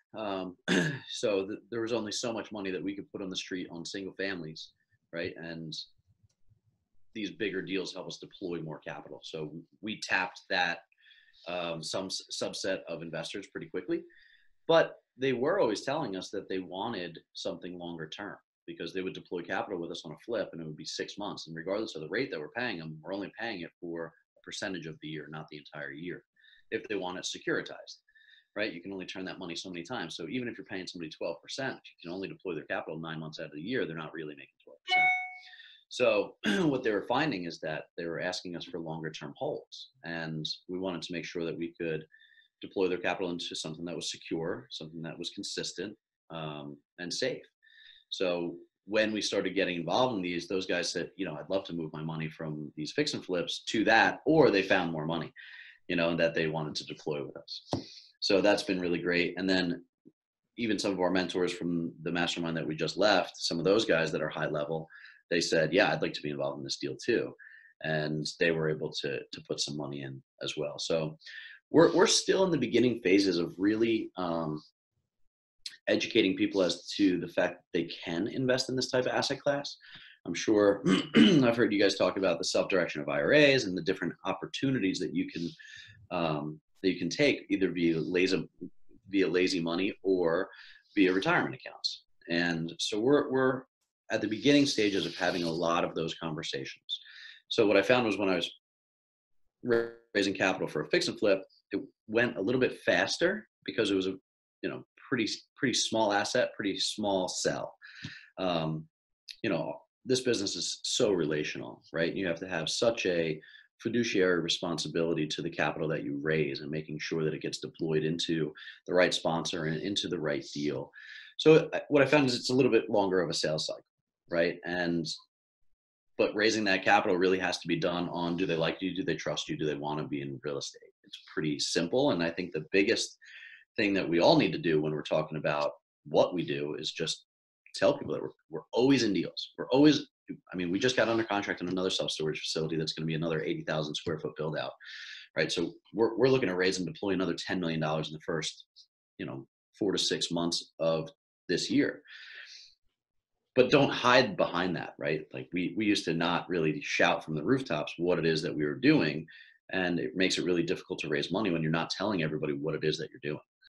So there was only so much money that we could put on the street on single families, right? And these bigger deals help us deploy more capital. So we tapped that some subset of investors pretty quickly, but they were always telling us that they wanted something longer term because they would deploy capital with us on a flip and it would be 6 months. And regardless of the rate that we're paying them, we're only paying it for a percentage of the year, not the entire year. If they want it securitized, right? You can only turn that money so many times. So even if you're paying somebody 12%, if you can only deploy their capital 9 months out of the year, they're not really making 12%. So what they were finding is that they were asking us for longer term holds. And we wanted to make sure that we could deploy their capital into something that was secure, something that was consistent, and safe. So when we started getting involved in these, those guys said, I'd love to move my money from these fix and flips to that, or they found more money, that they wanted to deploy with us. So that's been really great. And then even some of our mentors from the mastermind that we just left, some of those guys that are high level, they said, yeah, I'd like to be involved in this deal too. And they were able to put some money in as well. So we're still in the beginning phases of really educating people as to the fact that they can invest in this type of asset class. I'm sure I've heard you guys talk about the self-direction of IRAs and the different opportunities that you can take either via lazy money or via retirement accounts. And so we're at the beginning stages of having a lot of those conversations. So what I found was when I was raising capital for a fix and flip, it went a little bit faster because it was a pretty small asset, pretty small sell. This business is so relational, right? You have to have such a fiduciary responsibility to the capital that you raise and making sure that it gets deployed into the right sponsor and into the right deal. So what I found is it's a little bit longer of a sales cycle, right? But raising that capital really has to be done on, do they like you? Do they trust you? Do they want to be in real estate? It's pretty simple. And I think the biggest thing that we all need to do when we're talking about what we do is just tell people that we're always in deals. We just got under contract on another self-storage facility that's going to be another 80,000 square foot build out, right? So we're looking to raise and deploy another $10 million in the first, 4 to 6 months of this year. But don't hide behind that, right? Like we used to not really shout from the rooftops what it is that we were doing. And it makes it really difficult to raise money when you're not telling everybody what it is that you're doing.